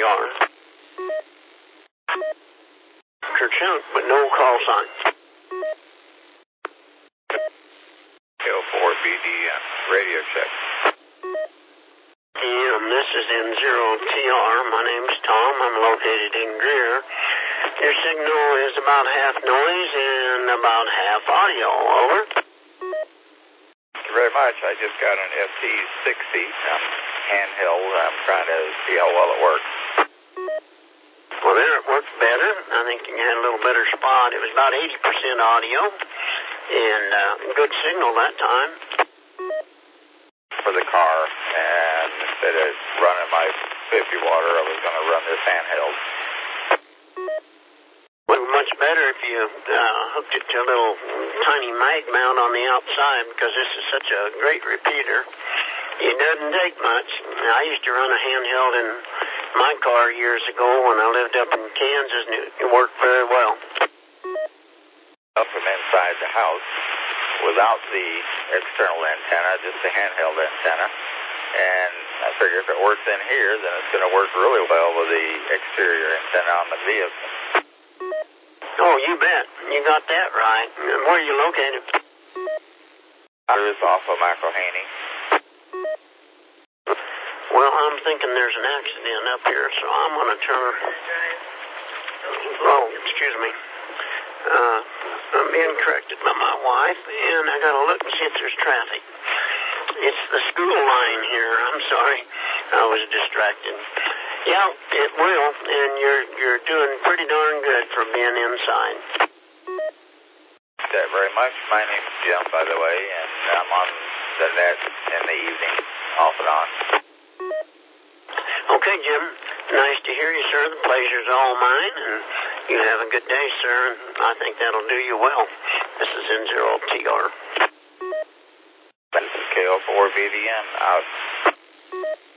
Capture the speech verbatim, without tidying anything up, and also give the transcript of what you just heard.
R. Kerchunk, but no call sign. K O four B D M, radio check. And this is N zero T R. My name's Tom. I'm located in Greer. Your signal is about half noise and about half audio. Over. Thank you very much. I just got an F T sixty. I'm handheld. I'm trying to see how well it works. Well, there it worked better. I think you had a little better spot. It was about eighty percent audio and uh, good signal that time. For the car, and instead of running my fifty water, I was going to run this handheld. Well, much better if you uh, hooked it to a little tiny mag mount on the outside, because this is such a great repeater. It doesn't take much. I used to run a handheld in my car years ago when I lived up in Kansas, and it worked very well. Up from inside the house without the external antenna, just the handheld antenna. And I figure if it works in here, then it's going to work really well with the exterior antenna on the vehicle. Oh, you bet. You got that right. Where are you located? I was off of McElhaney. Well, I'm thinking there's an accident up here, so I'm going to turn... Oh, excuse me. Uh, I'm being corrected by my wife, and I got to look and see if there's traffic. It's the school line here. I'm sorry. I was distracted. Yeah, it will, and you're you're doing pretty darn good for being inside. Thank you very much. My name's Jim, by the way, and I'm on the net in the evening, off and on. Okay, Jim. Nice to hear you, sir. The pleasure's all mine, and you have a good day, sir, and I think that'll do you well. This is N zero T R. This is K O four B D M, out.